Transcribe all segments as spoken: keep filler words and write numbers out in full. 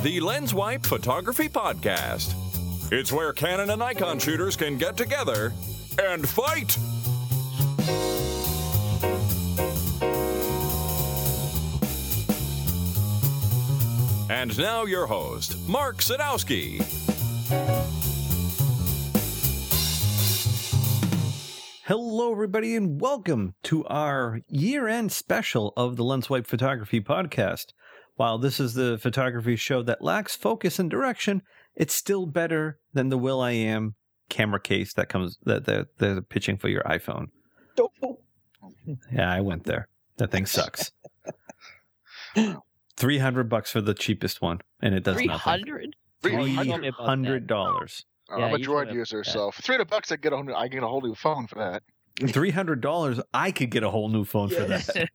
the LensWipe Photography Podcast. It's where Canon and Nikon shooters can get together and fight. And now your host, Mark Sadowski. Hello, everybody, and welcome to our year-end special of the LensWipe Photography Podcast. While this is the photography show that lacks focus and direction, it's still better than the will.i.am camera case that comes that they're, they're pitching for your iPhone. Yeah, I went there. That thing sucks. Three hundred bucks for the cheapest one, and it does Three nothing. hundred. Three hundred dollars. Uh, I'm a Droid user, so for three hundred bucks, I get a whole new, I get a whole new phone for that. Three hundred dollars, I could get a whole new phone for that.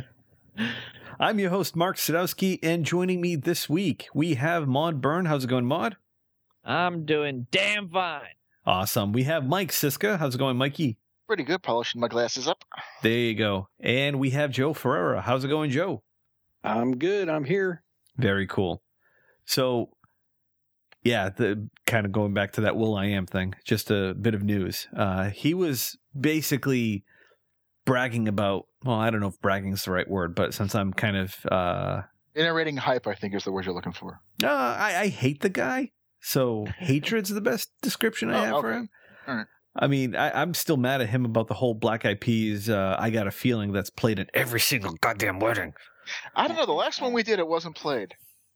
I'm your host, Mark Sadowski, and joining me this week, we have Maud Byrne. How's it going, Maud? I'm doing damn fine. Awesome. We have Mike Siska. How's it going, Mikey? Pretty good, polishing my glasses up. There you go. And we have Joe Ferreira. How's it going, Joe? I'm good. I'm here. Very cool. So, yeah, the kind of going back to that will.i.am thing, just a bit of news. Uh, he was basically bragging about, well, I don't know if bragging is the right word, but since I'm kind of... Uh, Iterating hype, I think, is the word you're looking for. Uh, I, I hate the guy, so hatred's the best description I Oh, have okay. for him. All right. I mean, I, I'm still mad at him about the whole Black Eyed Peas, uh, I Got a Feeling that's played at every single goddamn wedding. I don't know. The last one we did, it wasn't played.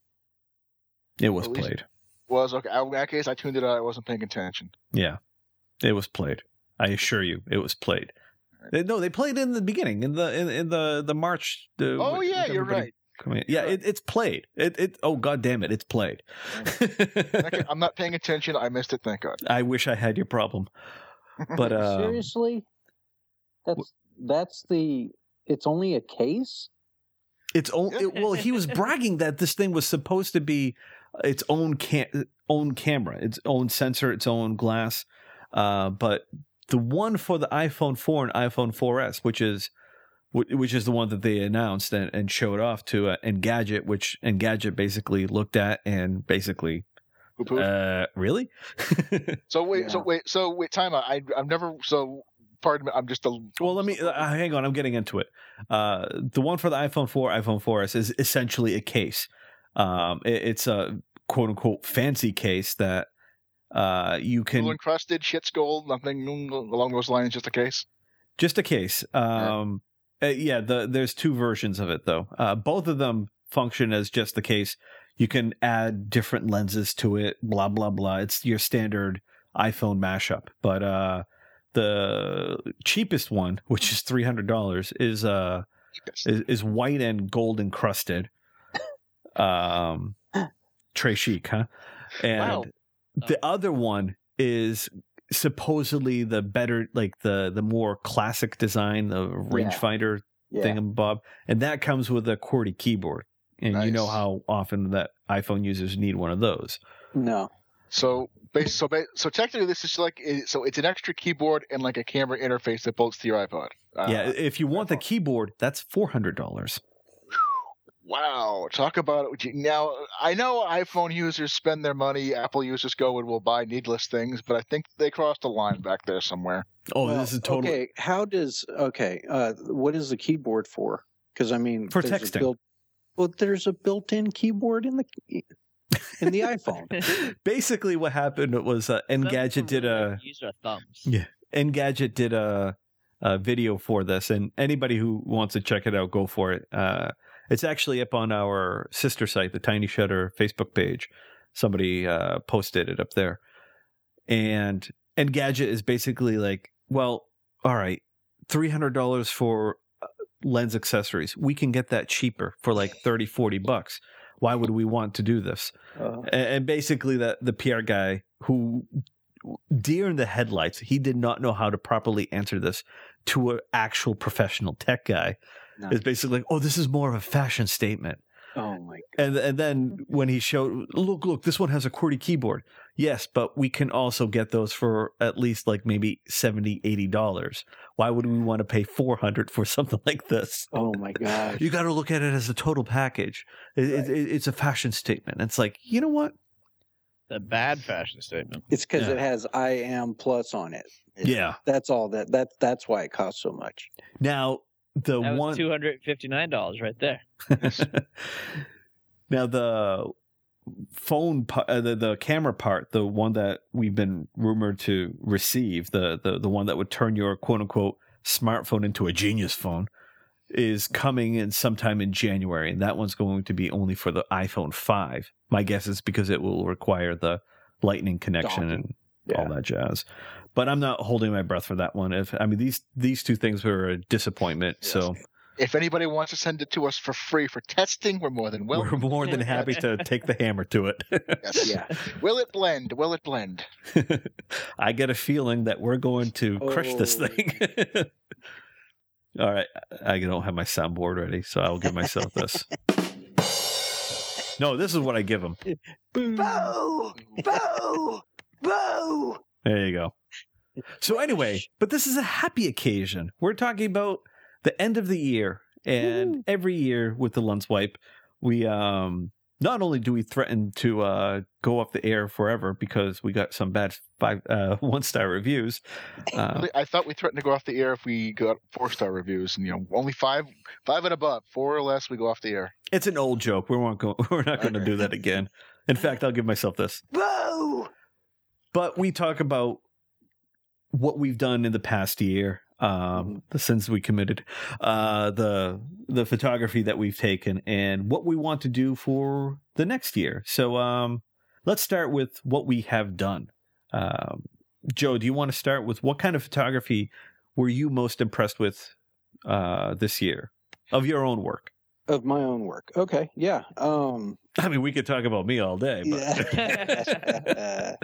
It was At least- played. Was okay. In that case, I tuned it out. I wasn't paying attention. Yeah, it was played. I assure you, it was played. They, no, they played in the beginning, in the in, in the the March. The, Oh with yeah, you're everybody right. coming in. Yeah, it, it's played. It it. Oh god damn it, it's played. Okay, I'm not paying attention. I missed it. Thank God. I wish I had your problem, but um, Seriously? That's that's the. It's only a case. It's only it, well, he was bragging that this thing was supposed to be its own cam- own camera, its own sensor, its own glass. Uh, but the one for the iPhone four and iPhone four S, which is which is the one that they announced and, and showed off to uh, Engadget, which Engadget basically looked at and basically, Poo-poo. uh, really? so wait. Yeah. So wait. So wait. Time out. I I've never. So pardon me. I'm just a. Well, let me uh, hang on. I'm getting into it. Uh, the one for the iPhone four, iPhone four S is essentially a case. Um, it, it's a quote unquote fancy case that uh, you can Blue encrusted, shit's gold, nothing along those lines. Just a case. just a case. Um, uh, yeah, the, there's two versions of it though. Uh, both of them function as just the case. You can add different lenses to it. Blah blah blah. It's your standard iPhone mashup, but uh. The cheapest one, which is three hundred dollars, is uh Yes. is, is white and gold encrusted. Um, très chic, huh? And Wow. the other one is supposedly the better, like the the more classic design, the rangefinder Yeah. thingamabob, and that comes with a QWERTY keyboard. And you know Nice. how often that iPhone users need one of those. No. So, bas- so, ba- so technically, this is like so. It's an extra keyboard and like a camera interface that bolts to your iPod. Uh, yeah, if you want the keyboard, that's four hundred dollars. Wow, talk about it. Now, I know iPhone users spend their money. Apple users go and will buy needless things, but I think they crossed a line back there somewhere. Oh, Well, this is totally Okay, how does okay? Uh, what is the keyboard for? Because I mean, For there's a texting. built- well, there's a built-in keyboard in the in the iPhone. basically what happened was uh, Engadget did a Use our thumbs. yeah Engadget did a, a video for this, and anybody who wants to check it out, go for it. Uh, it's actually up on our sister site, the Tiny Shutter Facebook page. Somebody uh, posted it up there, and Engadget is basically like, well, all right, three hundred dollars for uh, lens accessories. We can get that cheaper for like thirty, forty bucks. Why would we want to do this? Uh, And and basically, that the P R guy who, deer in the headlights, he did not know how to properly answer this to an actual professional tech guy. no. Is basically like, oh, this is more of a fashion statement. Oh my god! And and then when he showed, look, look, this one has a QWERTY keyboard. Yes, but we can also get those for at least like maybe seventy dollars, eighty dollars. Why would we want to pay four hundred dollars for something like this? Oh my god! You got to look at it as a total package. It, Right. it, it's a fashion statement. It's like, you know what? The bad fashion statement. It's because Yeah. it has I am plus on it. It- Yeah. That's all that that that's why it costs so much. Now the That was one two hundred fifty-nine dollars right there. now the phone pa- uh, the the camera part, the one that we've been rumored to receive, the the the one that would turn your quote unquote smartphone into a genius phone, is coming in sometime in January, and that one's going to be only for the iPhone five. My guess is because it will require the Lightning connection Docking. and all that jazz. But I'm not holding my breath for that one. If I mean these these two things were a disappointment, Yes. so If anybody wants to send it to us for free for testing, we're more than we're welcome. more than happy to take the hammer to it. Yes. Yeah. Will it blend? Will it blend? I get a feeling that we're going to crush this Oh. thing. All right, I don't have my soundboard ready, so I'll give myself this. No, this is what I give them. Boo! Boo! Boo! There you go. So anyway, but this is a happy occasion. We're talking about the end of the year, and Woo. every year with the Lens Wipe, we um not only do we threaten to uh go off the air forever because we got some bad five uh one star reviews. Uh, I thought we threatened to go off the air if we got four star reviews, and you know, only five, five and above, four or less, we go off the air. it's an old joke. We won't go. We're not going to Okay. do that again. In fact, I'll give myself this. Boo! But we talk about what we've done in the past year, um, the sins we committed, uh, the the photography that we've taken, and what we want to do for the next year. So um, let's start with what we have done. Um, Joe, do you want to start with what kind of photography were you most impressed with uh, this year of your own work? Of my own work. Okay. Yeah. Um I mean, we could talk about me all day, but Yeah.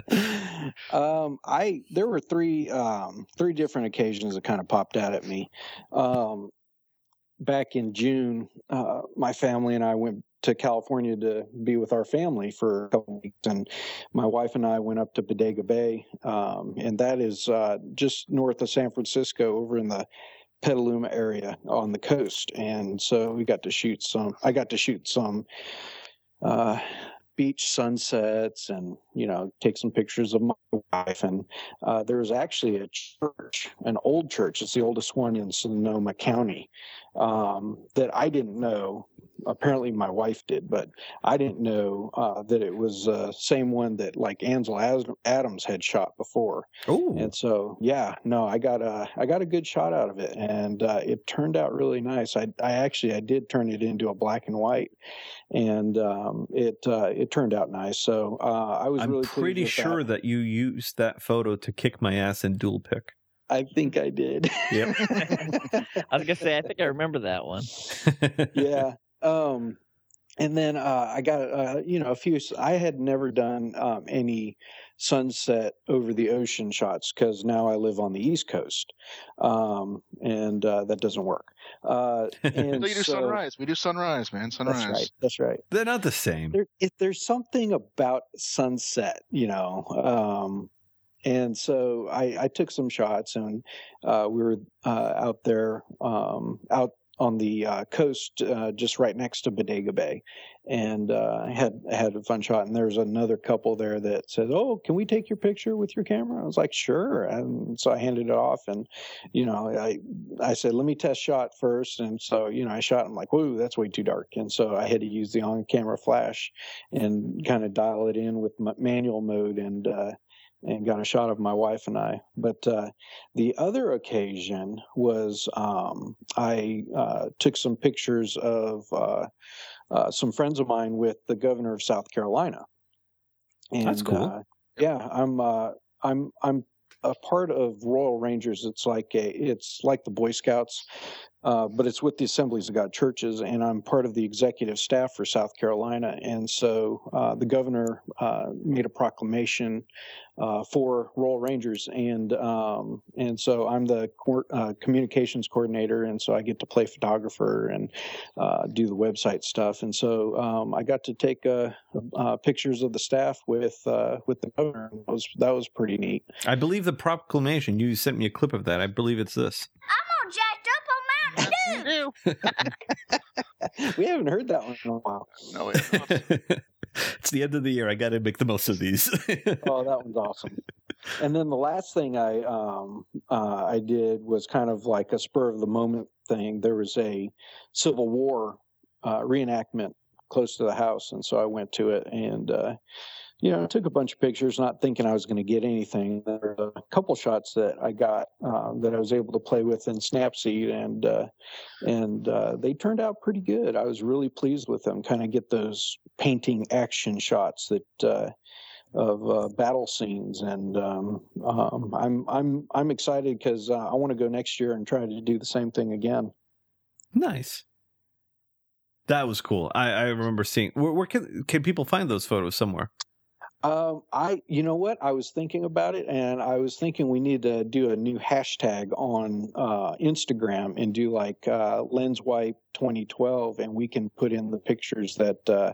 um, I there were three um, three different occasions that kind of popped out at me. Um, back in June, uh, my family and I went to California to be with our family for a couple of weeks, and my wife and I went up to Bodega Bay, um, and that is uh, just north of San Francisco, over in the Petaluma area on the coast. And so we got to shoot some. I got to shoot some. Uh, beach sunsets, and you know, take some pictures of my wife. And uh, there was actually a church, an old church. It's the oldest one in Sonoma County, um, that I didn't know. Apparently, my wife did, but I didn't know uh, that it was the uh, same one that like Ansel Adams had shot before. oh, And so, yeah, no, I got a I got a good shot out of it, and uh, it turned out really nice. I I actually I did turn it into a black and white, and um, it uh, it turned out nice. So uh, I was I'm really pleased pretty with sure that. that you used that photo to kick my ass in dual pick. I think I did. Yep. I was gonna say, I think I remember that one. Yeah. Um, and then uh, I got uh, you know a few. I had never done um, any sunset over the ocean shots because now I live on the East Coast, um, and uh, that doesn't work. Uh, and So you do so- sunrise. We do sunrise, man. Sunrise. That's right. That's right. They're not the same. There, if there's something about sunset, you know. Um, and so I, I took some shots, and uh, we were uh, out there, um, out on the uh, coast, uh, just right next to Bodega Bay, and uh, had had a fun shot. And there's another couple there that said, "Oh, can we take your picture with your camera?" I was like, "Sure." And so I handed it off, and you know, I I said, "Let me test shot first." And so you know, I shot. I'm like, "Whoa, that's way too dark." And so I had to use the on-camera flash and kind of dial it in with my manual mode, and uh, and got a shot of my wife and I. But uh, the other occasion was um, I uh, took some pictures of uh, uh, some friends of mine with the governor of South Carolina. And, That's cool. Uh, yeah, I'm uh, I'm I'm a part of Royal Rangers. It's like a it's like the Boy Scouts, Uh, but it's with the Assemblies of God churches, and I'm part of the executive staff for South Carolina. And so uh, the governor uh, made a proclamation uh, for Royal Rangers, and um, and so I'm the co- uh, communications coordinator, and so I get to play photographer and uh, do the website stuff. And so um, I got to take uh, uh, pictures of the staff with uh, with the governor. That was that was pretty neat. I believe the proclamation, you sent me a clip of that. I believe it's this. I'm all jacked up on Mountain Dew. We haven't heard that one in a while. No, it's not. It's the end of the year. I got to make the most of these. Oh, that one's awesome. And then the last thing I um, uh, I did was kind of like a spur of the moment thing. There was a Civil War uh, reenactment close to the house, and so I went to it and uh, you know, I took a bunch of pictures, not thinking I was going to get anything. There were a couple shots that I got uh, that I was able to play with in Snapseed, and uh, and uh, they turned out pretty good. I was really pleased with them. Kind of get those painting action shots that uh, of uh, battle scenes, and um, um, I'm I'm I'm excited because uh, I want to go next year and try to do the same thing again. Nice. That was cool. I, I remember seeing. Where, where can can people find those photos somewhere? Um, I, you know what? I was thinking about it, and I was thinking we need to do a new hashtag on uh, Instagram and do like uh, LensWipe twenty twelve, and we can put in the pictures that uh,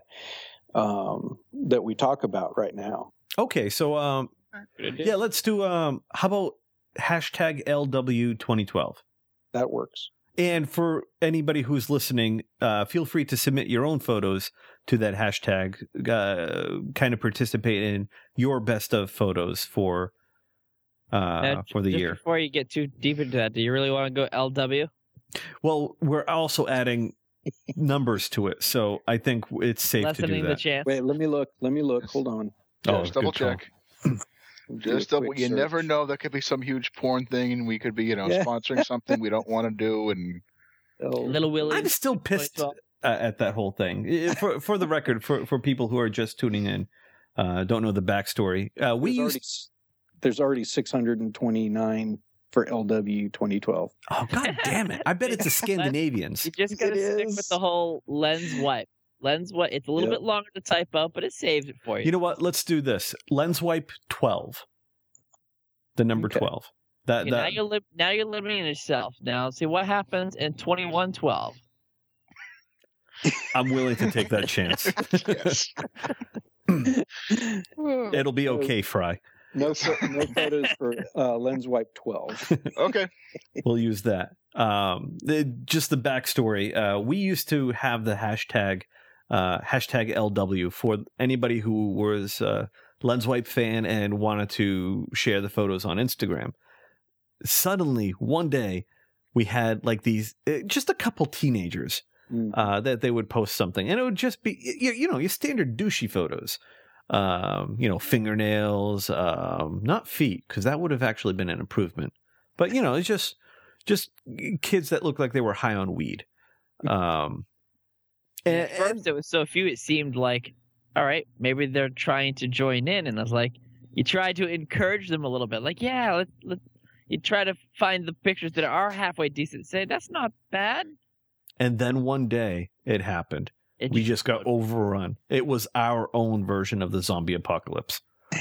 um, that we talk about right now. Okay, so um, yeah, let's do. Um, how about hashtag L W twenty twelve? That works. And for anybody who's listening, uh, feel free to submit your own photos to that hashtag. Uh, kind of participate in your best of photos for uh, Now, for the just year. Before you get too deep into that, do you really want to go L W? Well, we're also adding numbers to it, so I think it's safe to do Lessening the that. chance. Wait, let me look. Let me look. Hold on. Oh, Just double good call. check. Do a Just double. quick You search. never know. There could be some huge porn thing, and we could be, you know, Yeah. sponsoring something we don't want to do. And Oh, Little Willie. I'm still pissed uh, at that whole thing. I- For for the record, for for people who are just tuning in, uh, don't know the backstory. Uh, we there's, used. already, there's already six hundred twenty-nine for L W twenty twelve. Oh god damn it! I bet it's the Scandinavians. You just gotta It stick is. with the whole lens wipe. Lens wipe. It's a little Yep. bit longer to type out, but it saves it for you. You know what? Let's do this. LensWipe twelve. The number Okay. twelve. That Okay, now that you're li- now you're limiting yourself. Now see what happens in twenty-one twelve. I'm willing to take that chance. yes, It'll be okay, Fry. No, pho- no photos for uh, LensWipe twelve. okay. We'll use that. Um, the, just the backstory. Uh, we used to have the hashtag uh, hashtag L W for anybody who was a LensWipe fan and wanted to share the photos on Instagram. Suddenly, one day, we had like these, uh, just a couple teenagers Mm. uh, that they would post something, and it would just be, you, you know, your standard douchey photos. Um, you know, fingernails, um, not feet, because that would have actually been an improvement. But you know, it's just just kids that looked like they were high on weed. Um, and, At first, it was so few. It seemed like, all right, maybe they're trying to join in, and it's like you try to encourage them a little bit. Like, yeah, let's let you try to find the pictures that are halfway decent. Say that's not bad. and then one day it happened. It We just got overrun. It was our own version of the zombie apocalypse,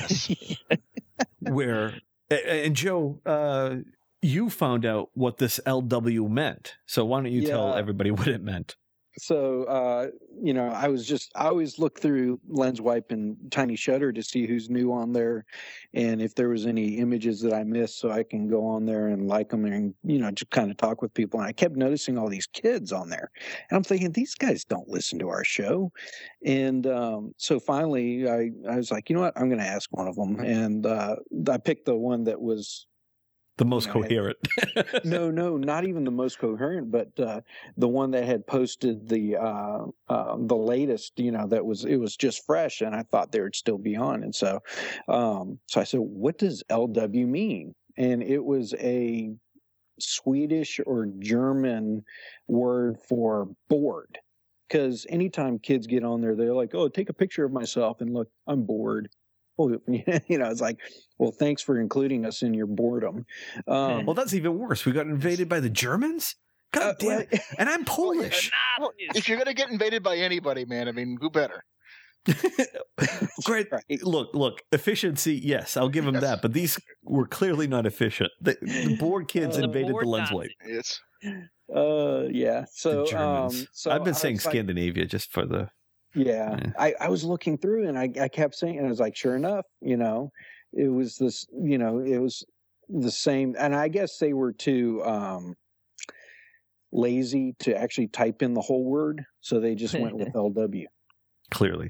where a- and Joe, uh, you found out what this L W meant. So why don't you tell Yeah. everybody what it meant? So, uh, you know, I was just, I always look through LensWipe and Tiny Shutter to see who's new on there and if there was any images that I missed so I can go on there and like them and, you know, just kind of talk with people. And I kept noticing all these kids on there. And I'm thinking, these guys don't listen to our show. And um, so finally, I, I was like, you know what? I'm going to ask one of them. And uh, I picked the one that was The most No, coherent. no, no, not even the most coherent, but uh, the one that had posted the uh, uh, the latest. You know, that was it was just fresh, and I thought they would still be on. And so, um, so I said, "What does L W mean?" And it was a Swedish or German word for bored. Because anytime kids get on there, they're like, "Oh, take a picture of myself," and look, I'm bored. Oh, you know, it's like, well, thanks for including us in your boredom. Um, Well, that's even worse. We got invaded by the Germans? God Uh, damn it! And I'm Polish. Well, if you're gonna get invaded by anybody, man, I mean, who better? Great. Right. Look, look. Efficiency, yes, I'll give them Yes. that. But these were clearly not efficient. The, the board kids Uh, invaded board the lens Nazi. wipe. It's Uh, yeah. The So, Germans. um, so I've been I saying was like- Scandinavia just for the. Yeah, Yeah. I, I was looking through and I, I kept saying, and I was like, sure enough, you know, it was this, you know, it was the same. And I guess they were too um, lazy to actually type in the whole word. So they just went with L W. Clearly.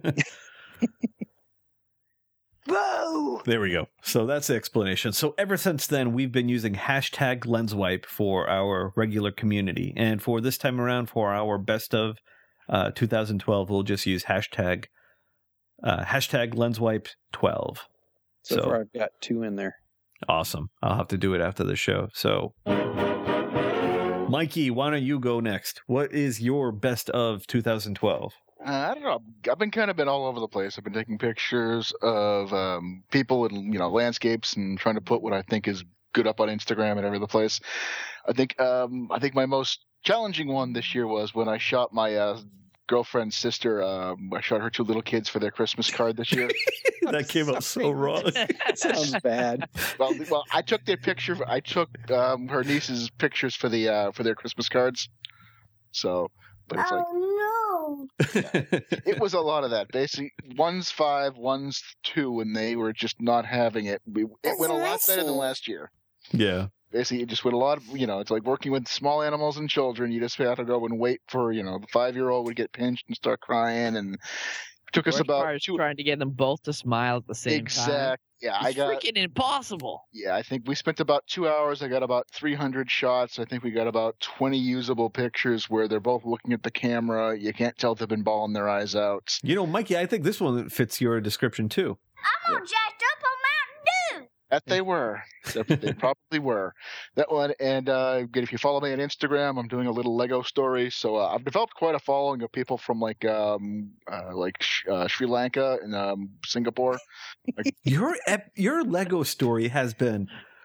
Whoa! There we go. So that's the explanation. So ever since then, we've been using hashtag LensWipe for our regular community. And for this time around, for our best of uh, two thousand twelve, we'll just use hashtag uh, hashtag LensWipe twelve. So, So- far I've got two in there. Awesome. I'll have to do it after the show. So, Mikey, why don't you go next? What is your best of two thousand twelve? Uh, I don't know. I've been kind of been all over the place. I've been taking pictures of um, people and you know landscapes and trying to put what I think is good up on Instagram and every other place. I think um, I think my most challenging one this year was when I shot my uh, girlfriend's sister. Um, I shot her two little kids for their Christmas card this year. That came out so wrong. Sounds bad. well, well, I took their picture. I took um, her niece's pictures for the uh, for their Christmas cards. So, but it's like. Oh It was a lot of that. Basically, one's five, one's two, and they were just not having it. We, it went a lot better than last year. Yeah. Basically, it just went a lot of, you know, it's like working with small animals and children. You just have to go and wait for, you know, the five-year-old would get pinched and start crying, and it took us Worst about part is two. trying to get them both to smile at the same time. Exact. Yeah, I It's got. freaking impossible. Yeah, I think we spent about two hours. I got about three hundred shots. I think we got about twenty usable pictures where they're both looking at the camera. You can't tell if they've been bawling their eyes out. You know, Mikey, I think this one fits your description too. I'm all jacked up on Mountain Dew. That they were. That they probably were. That one. And uh, again, if you follow me on Instagram, I'm doing a little Lego story. So uh, I've developed quite a following of people from like um, uh, like sh- uh, Sri Lanka and um, Singapore. Your ep- your Lego story has been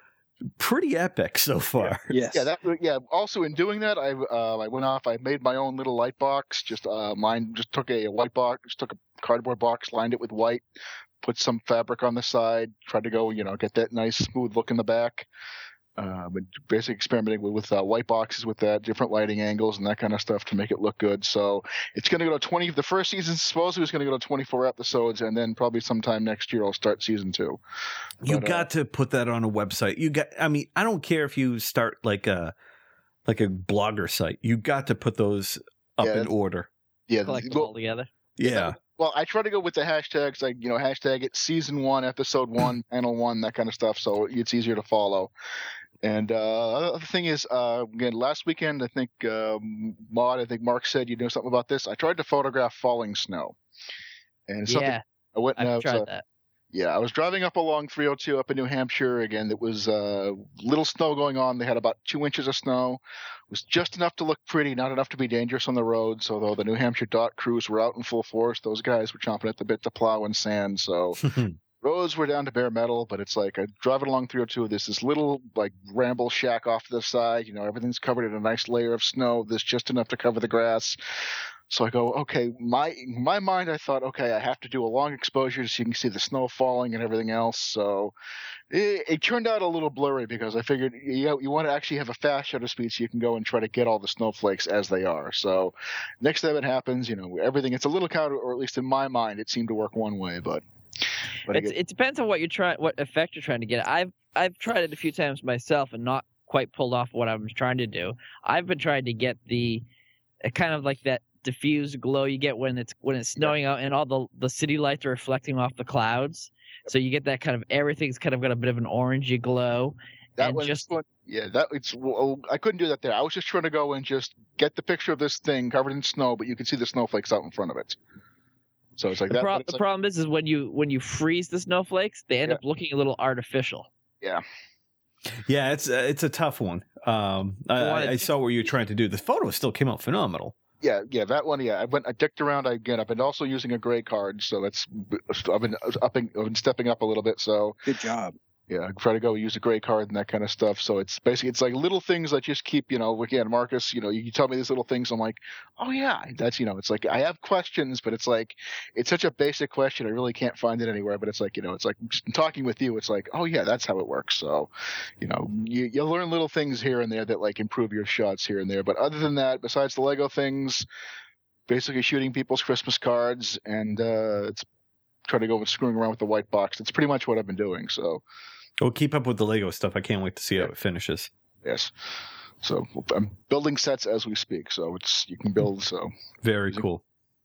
pretty epic so far. Yes. Yeah, that. Yeah. Also, in doing that, I uh, I went off. I made my own little light box. Just uh, mine. Just took a, a white box. Just took a cardboard box, lined it with white, put some fabric on the side. Tried to go, you know, get that nice smooth look in the back. Uh, but basically experimenting with, with uh, white boxes with that, different lighting angles and that kind of stuff to make it look good. So it's going to go to twenty. The first season supposedly was going to go to twenty-four episodes, and then probably sometime next year I'll start season two. You But, uh, got to put that on a website. You got I mean, I don't care if you start like a like a blogger site. You got to put those up Yeah, in that's- order. Yeah. Collect them well, all together. Yeah. Well, I try to go with the hashtags, like, you know, hashtag it season one, episode one, panel one, that kind of stuff. So it's easier to follow. And uh, the thing is, uh, again, last weekend, I think, um, Maud, I think Mark said you know something about this. I tried to photograph falling snow. And it's something Yeah, I went and I I've was, tried uh, that. yeah, I was driving up along three oh two up in New Hampshire. Again, it was uh, little snow going on. They had about two inches of snow. It was just enough to look pretty, not enough to be dangerous on the roads. Although the New Hampshire dot crews were out in full force, those guys were chomping at the bit to plow and sand. So roads were down to bare metal. But it's like I driving along three oh two. There's this little like ramble shack off to the side. You know, everything's covered in a nice layer of snow. There's just enough to cover the grass. So I go, okay, my in my mind, I thought, okay, I have to do a long exposure so you can see the snow falling and everything else. So it, it turned out a little blurry because I figured you, you want to actually have a fast shutter speed so you can go and try to get all the snowflakes as they are. So next time it happens, you know, everything, it's a little counter, or at least in my mind, it seemed to work one way, but. but It's, again, it depends on what you're trying, what effect you're trying to get. I've I've tried it a few times myself and not quite pulled off what I was trying to do. I've been trying to get the uh, kind of like that diffused glow you get when it's when it's snowing out and all the the city lights are reflecting off the clouds. So you get that kind of everything's kind of got a bit of an orangey glow. that and was just- one, yeah, that it's. Well, I couldn't do that there. I was just trying to go and just get the picture of this thing covered in snow, but you can see the snowflakes out in front of it. So it's like The, that. pro- but it's the like- problem is, is when you when you freeze the snowflakes, they end Yeah. up looking a little artificial. yeah. Yeah, it's uh, it's a tough one. Um, I, Well, I, I saw what you're trying to do. The photo still came out phenomenal. Yeah, yeah, that one. Yeah, I went. I dicked around again. I've been also using a gray card, so that's. I've been upping, I've been stepping up a little bit. So Good job. Yeah, I try to go use a gray card and that kind of stuff. So it's basically it's like little things that just keep, you know, again, Marcus, you know, you tell me these little things, I'm like, oh yeah, that's, you know, it's like I have questions, but it's like it's such a basic question, I really can't find it anywhere. But it's like, you know, it's like just talking with you, it's like, oh yeah, that's how it works. So, you know, you you learn little things here and there that like improve your shots here and there. But other than that, besides the Lego things, basically shooting people's Christmas cards and uh, it's trying to go and screwing around with the white box. That's pretty much what I've been doing. So. Well, keep up with the Lego stuff. I can't wait to see how it finishes. Yes. So I'm building sets as we speak. So it's you can build. So very cool.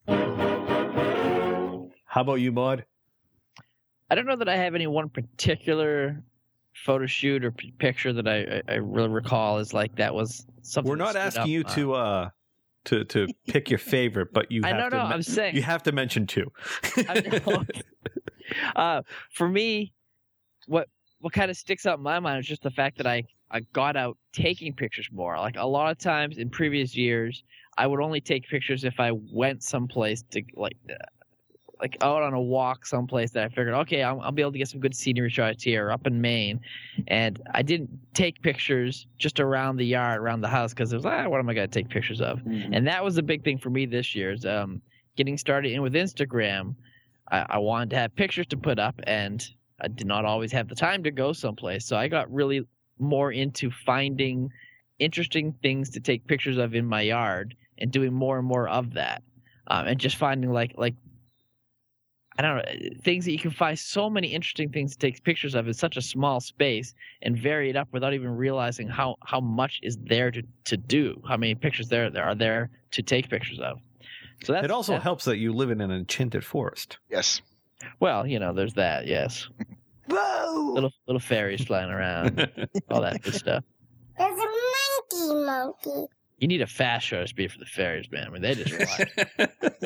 How about you, Maud? I don't know that I have any one particular photo shoot or p- picture that I, I, I really recall is like that was something. We're not that asking up. you to uh to to pick your favorite, but you I have know, to. no, men- I'm saying you have to mention two. I know. uh, for me, what what kind of sticks out in my mind is just the fact that I I got out taking pictures more. Like a lot of times in previous years, I would only take pictures if I went someplace to like. Uh, like out on a walk someplace that I figured, okay, I'll, I'll be able to get some good scenery shots here up in Maine. And I didn't take pictures just around the yard, around the house, because it was, ah, what am I going to take pictures of? Mhm. And that was a big thing for me this year is um, getting started in with Instagram. I, I wanted to have pictures to put up, and I did not always have the time to go someplace. So I got really more into finding interesting things to take pictures of in my yard and doing more and more of that. Um, and just finding like like I don't know, things that you can find so many interesting things to take pictures of in such a small space and vary it up without even realizing how, how much is there to, to do, how many pictures there, there are there to take pictures of. So that's, It also that's, helps that you live in an enchanted forest. yes. well, you know, there's that, yes. Whoa! Little little fairies flying around, all that good stuff. There's a monkey monkey. You need a fast shutter speed for the fairies, man. I mean, they just fly.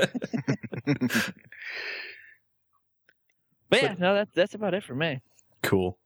But yeah, no, that's that's about it for me. Cool.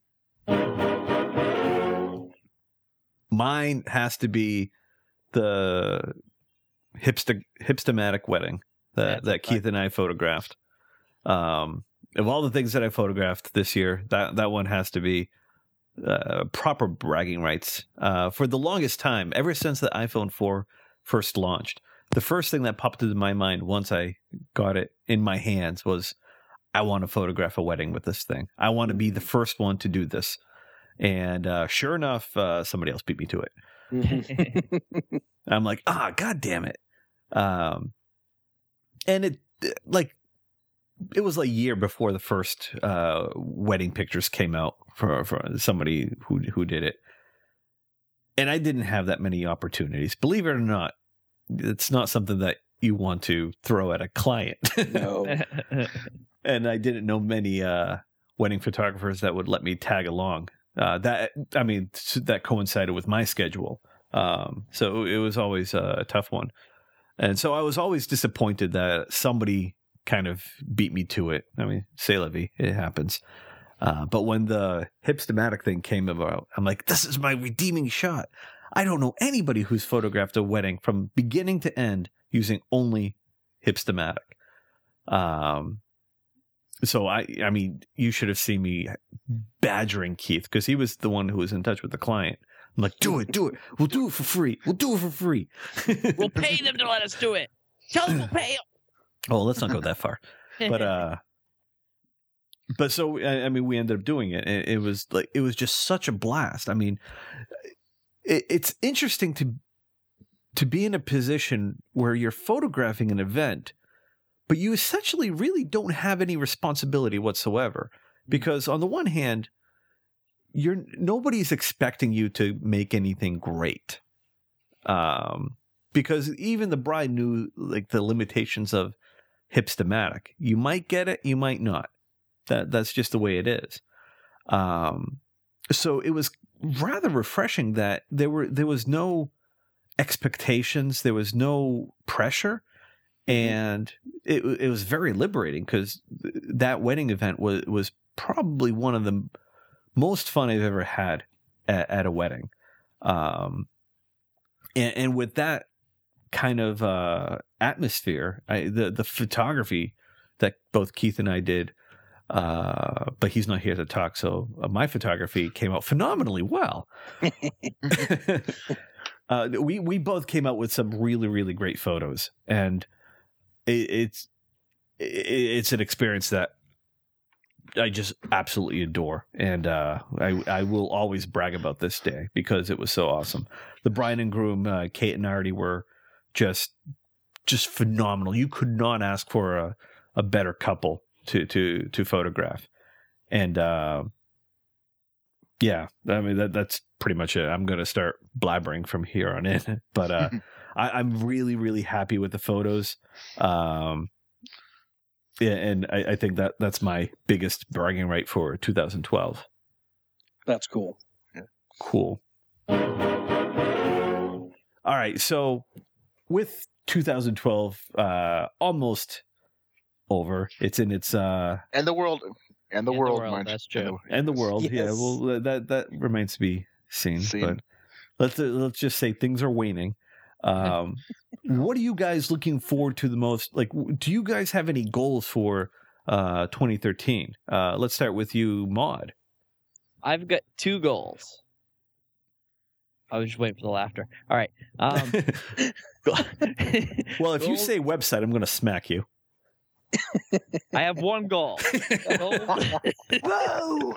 Mine has to be the hipster hipstamatic wedding that, That's that a Keith and I photographed. Um, of all the things that I photographed this year, that that one has to be uh, proper bragging rights. Uh, for the longest time, ever since the iPhone four first launched, the first thing that popped into my mind once I got it in my hands was, I want to photograph a wedding with this thing. I want to be the first one to do this. And uh, sure enough, uh, somebody else beat me to it. Mhm. I'm like, ah, God damn it. Um, and it, like, it was like a year before the first uh, wedding pictures came out for, for somebody who who did it. And I didn't have that many opportunities. Believe it or not, it's not something that you want to throw at a client. No. And I didn't know many uh, wedding photographers that would let me tag along. Uh, that I mean, that coincided with my schedule, um, so it was always a tough one. And so I was always disappointed that somebody kind of beat me to it. I mean, c'est la vie, it happens. Uh, but when the hipstamatic thing came about, I'm like, this is my redeeming shot. I don't know anybody who's photographed a wedding from beginning to end using only hipstamatic. Um. So I, I mean, you should have seen me badgering Keith because he was the one who was in touch with the client. I'm like, do it, do it. We'll do it for free. We'll do it for free. We'll pay them to let us do it. Tell them we'll pay them. Oh, let's not go that far. But uh, but so I, I mean, we ended up doing it. It, it was like it was just such a blast. I mean, it, it's interesting to to be in a position where you're photographing an event, but you essentially really don't have any responsibility whatsoever. Because on the one hand, you're nobody's expecting you to make anything great. Um, because even the bride knew like the limitations of hipstamatic. You might get it, you might not. That that's just the way it is. Um, so it was rather refreshing that there were there was no expectations, there was no pressure. And it it was very liberating because that wedding event was was probably one of the most fun I've ever had at, at a wedding. Um, and, and with that kind of uh, atmosphere, I, the the photography that both Keith and I did uh, but he's not here to talk. So uh, my photography came out phenomenally well. uh, we we both came out with some really really great photos, and it, it's it, it's an experience that I just absolutely adore, and uh, I I will always brag about this day because it was so awesome. The bride and groom, uh, Kate and Artie, were just just phenomenal. You could not ask for a, a better couple to to to photograph, and uh, yeah, I mean that that's pretty much it. I'm gonna start blabbering from here on in, but uh, I, I'm really really happy with the photos. Um, Yeah, and I, I think that that's my biggest bragging right for two thousand twelve. That's cool. Cool. All right, so with two thousand twelve uh, almost over, it's in its uh, And the world, and the And the world, world, mind you. that's true. and the world. Yes. Yeah, well, that that remains to be seen. Seen. But let's let's just say things are waning. Um, what are you guys looking forward to the most? Like, do you guys have any goals for uh, twenty thirteen? Uh, let's start with you, Maud. I've got two goals. I was just waiting for the laughter. All right. Um, Well, if you goals- say website, I'm going to smack you. I have one goal. Goal, Whoa!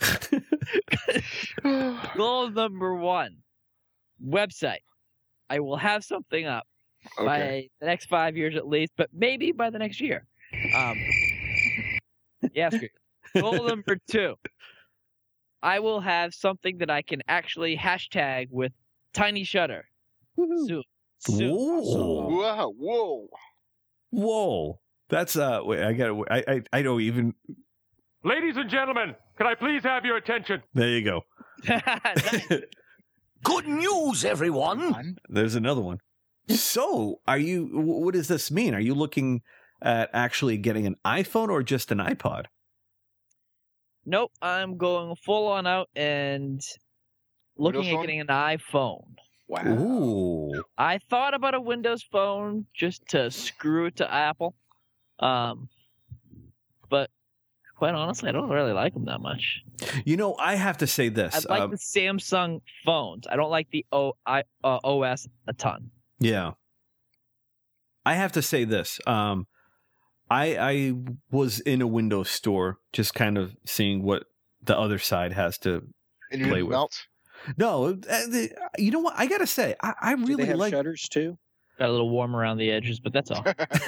goal number one: website. I will have something up Okay. by the next five years at least, but maybe by the next year. Um, yeah, screw it. Goal number two: I will have something that I can actually hashtag with Tiny Shutter soon. Soon. Whoa! Wow! Whoa! Whoa! That's uh. Wait, I got. I I I don't even. Ladies and gentlemen, can I please have your attention? There you go. Nice. Good news, everyone! One. There's another one. So, are you? wh- What does this mean? Are you looking at actually getting an iPhone or just an iPod? Nope, I'm going full on out and looking Windows at phone? getting an iPhone. Wow! Ooh. I thought about a Windows phone just to screw it to Apple. Um, but quite honestly, I don't really like them that much. You know, I have to say this. I like um, the Samsung phones. I don't like the o- I, uh, O S a ton. Yeah. I have to say this. Um, I I was in a Windows store just kind of seeing what the other side has to And you play didn't with. melt? No, uh, the, you know what? I gotta say, I, I Do really they have like. shutters too? Got a little warm around the edges, but that's all.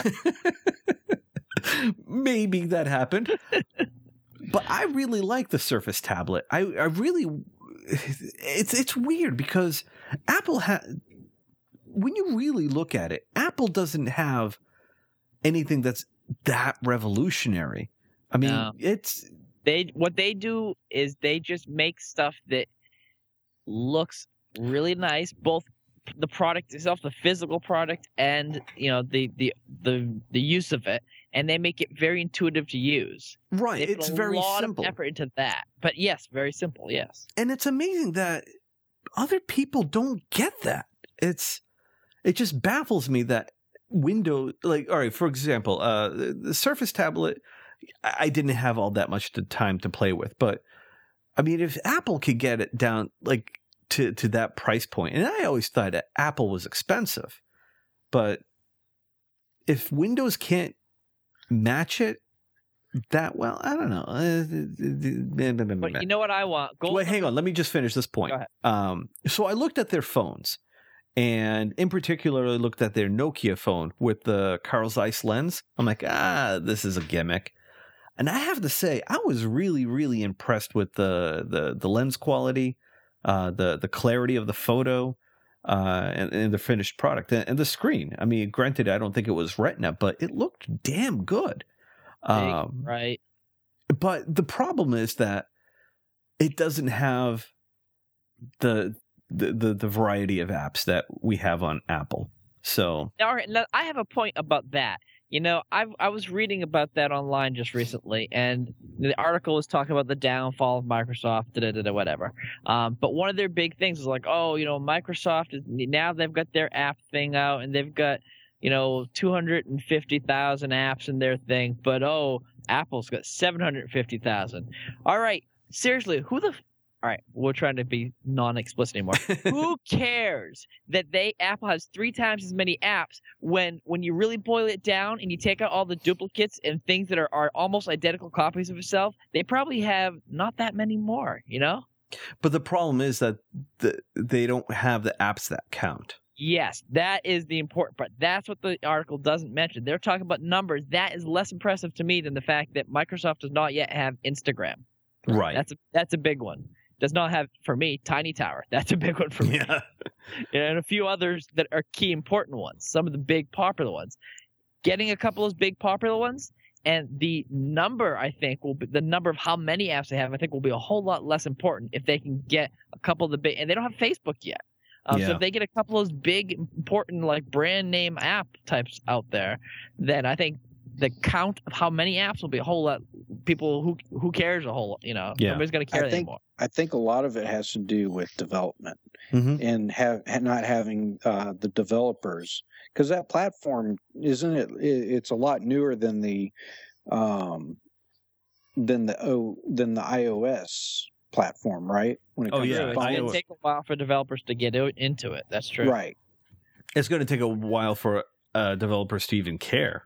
Maybe that happened, but I really like the Surface tablet. I I really, it's it's weird because Apple had. When you really look at it, Apple doesn't have anything that's that revolutionary. I mean, No. it's They what they do is they just make stuff that looks really nice, both the product itself, the physical product, and you know the the the the use of it, and they make it very intuitive to use. right. They It's put a very lot simple, of effort into that. But yes, very simple. Yes. and it's amazing that other people don't get that. It's it just baffles me that Windows, like, all right, for example, uh, the, the Surface tablet, I I didn't have all that much to, time to play with, but I mean, if Apple could get it down like to to that price point, and I always thought that Apple was expensive, but if Windows can't match it that well, I don't know. But you know what I want? Gold Wait, hang on. Let me just finish this point. Go ahead. Um, so I looked at their phones, and in particular, I looked at their Nokia phone with the Carl Zeiss lens. I'm like, ah, this is a gimmick. And I have to say, I was really, really impressed with the the, the lens quality, uh, the the clarity of the photo, uh, and, and the finished product, and, and the screen. I mean, granted, I don't think it was Retina, but it looked damn good. Big, Um, right? but the problem is that it doesn't have the, the the the variety of apps that we have on Apple. So Now, all right, now, I have a point about that. You know, I I was reading about that online just recently, and the article was talking about the downfall of Microsoft, da da da, da whatever. Um, but one of their big things was like, oh, you know, Microsoft is now they've got their app thing out, and they've got, you know, two hundred fifty thousand apps in their thing. But oh, Apple's got seven hundred fifty thousand. All right, seriously, who the? F- All right, we're trying to be non-explicit anymore. Who cares that they Apple has three times as many apps when when you really boil it down and you take out all the duplicates and things that are, are almost identical copies of itself? They probably have not that many more, you know? But the problem is that the, they don't have the apps that count. Yes, that is the important part. That's what the article doesn't mention. They're talking about numbers. That is less impressive to me than the fact that Microsoft does not yet have Instagram. Right. That's a, that's a big one. Does not have, for me, Tiny Tower. That's a big one for me. Yeah. And a few others that are key important ones, some of the big popular ones. Getting a couple of those big popular ones, and the number, I think, will be the number of how many apps they have, I think, will be a whole lot less important if they can get a couple of the big, and they don't have Facebook yet. Um, Yeah. So if they get a couple of those big, important, like brand name app types out there, then I think the count of how many apps will be a whole lot. People who who cares a whole, you know, Yeah. nobody's going to care I think anymore. I think a lot of it has to do with development Mm-hmm. and have not having uh, the developers, because that platform isn't it, it? It's a lot newer than the um, than the O than the iOS platform, right? When it Oh, comes yeah. to It's phone. going to take a while for developers to get o- into it. That's true. Right. It's going to take a while for uh, developers to even care.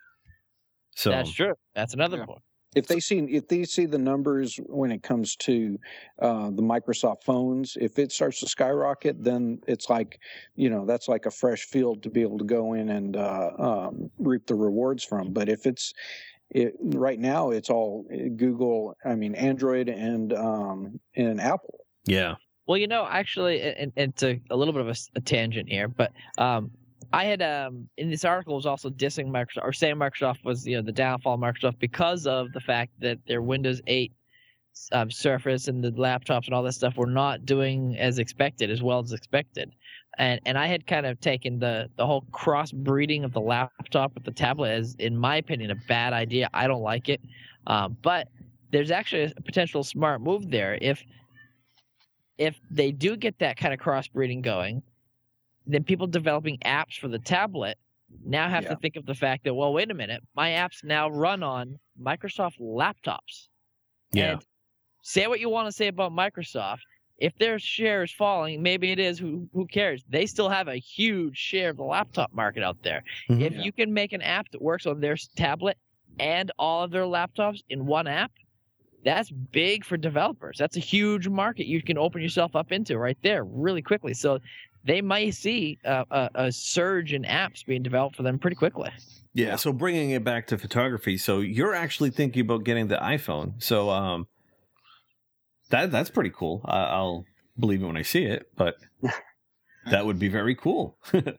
So That's true. That's another Yeah. point. If they see if they see the numbers when it comes to uh, the Microsoft phones, if it starts to skyrocket, then it's like, you know, that's like a fresh field to be able to go in and uh, um, reap the rewards from. But if it's it, right now, it's all Google, I mean Android and um, and Apple. yeah. Well, you know, actually, and, and it's a, a little bit of a, s- a tangent here, but um, I had um, in this article was also dissing Microsoft or saying Microsoft was you know the downfall of Microsoft because of the fact that their Windows eight um, Surface and the laptops and all that stuff were not doing as expected, as well as expected. And and I had kind of taken the the whole cross breeding of the laptop with the tablet as, in my opinion, a bad idea. I don't like it, um, but there's actually a potential smart move there if. If they do get that kind of crossbreeding going, then people developing apps for the tablet now have Yeah. to think of the fact that, well, wait a minute, my apps now run on Microsoft laptops. Yeah. And say what you want to say about Microsoft. If their share is falling, maybe it is, who who cares? They still have a huge share of the laptop market out there. Mhm. If Yeah. you can make an app that works on their s- tablet and all of their laptops in one app, that's big for developers. That's a huge market you can open yourself up into right there really quickly. So they might see uh, a, a surge in apps being developed for them pretty quickly. Yeah, so bringing it back to photography, so you're actually thinking about getting the iPhone. So um, that that's pretty cool. I, I'll believe it when I see it, but that would be very cool.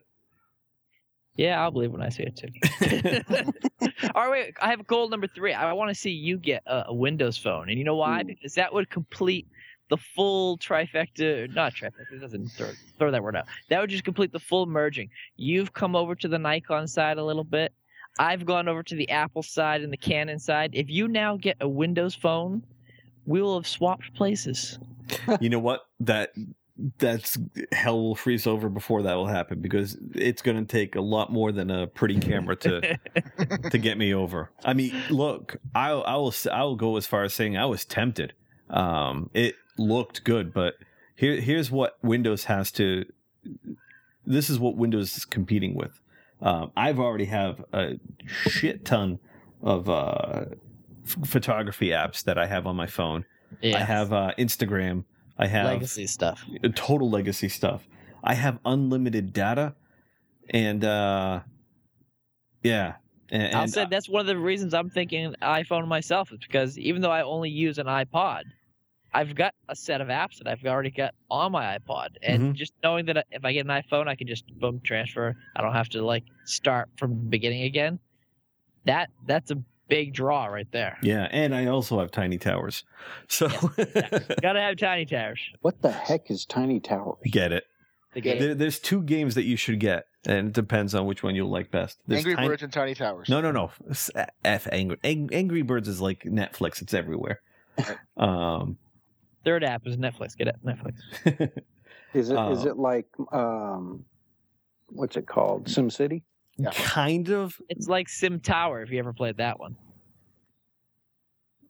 Yeah, I'll believe when I see it too. All right, wait. I have goal number three. I want to see you get a, a Windows phone, and you know why? Ooh. Because that would complete the full trifecta. Not trifecta. It doesn't throw, throw that word out. That would just complete the full merging. You've come over to the Nikon side a little bit. I've gone over to the Apple side and the Canon side. If you now get a Windows phone, we will have swapped places. You know what? That that's hell will freeze over before that will happen because it's going to take a lot more than a pretty camera to to get me over. I mean, look, I I will I will go as far as saying I was tempted. Um, it looked good, but here here's what Windows has to. This is what Windows is competing with. Um, I've already have a shit ton of uh, f- photography apps that I have on my phone. Yeah. I have uh, Instagram. I have legacy stuff. total legacy stuff. I have unlimited data, and uh, yeah, and, I'll and, say uh, that's one of the reasons I'm thinking iPhone myself is because even though I only use an iPod, I've got a set of apps that I've already got on my iPod, and Mhm. just knowing that if I get an iPhone, I can just boom transfer. I don't have to like start from the beginning again. That that's a big draw right there. yeah, and I also have Tiny Towers, so Gotta have Tiny Towers. What the heck is Tiny Towers? get it. to get it. There, there's two games that you should get, and it depends on which one you'll like best. There's Angry Tiny- Birds and Tiny Towers. No, no, no. S- F Angry Ang- Angry Birds is like Netflix. It's everywhere. Um, Third app is Netflix. Get it, Netflix. Is it is Uh, it like um, what's it called? SimCity? Yeah. kind of. It's like Sim Tower if you ever played that one.